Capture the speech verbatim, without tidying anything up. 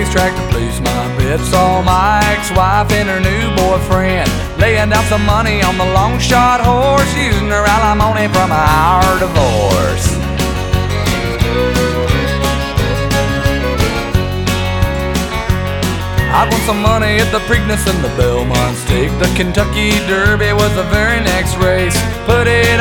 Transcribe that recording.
racetrack to please my bet. Saw my ex-wife and her new boyfriend laying down some money on the long shot horse, using her alimony from our divorce. I won some money at the Preakness and the Belmont Stake. The Kentucky Derby was the very next race. Put it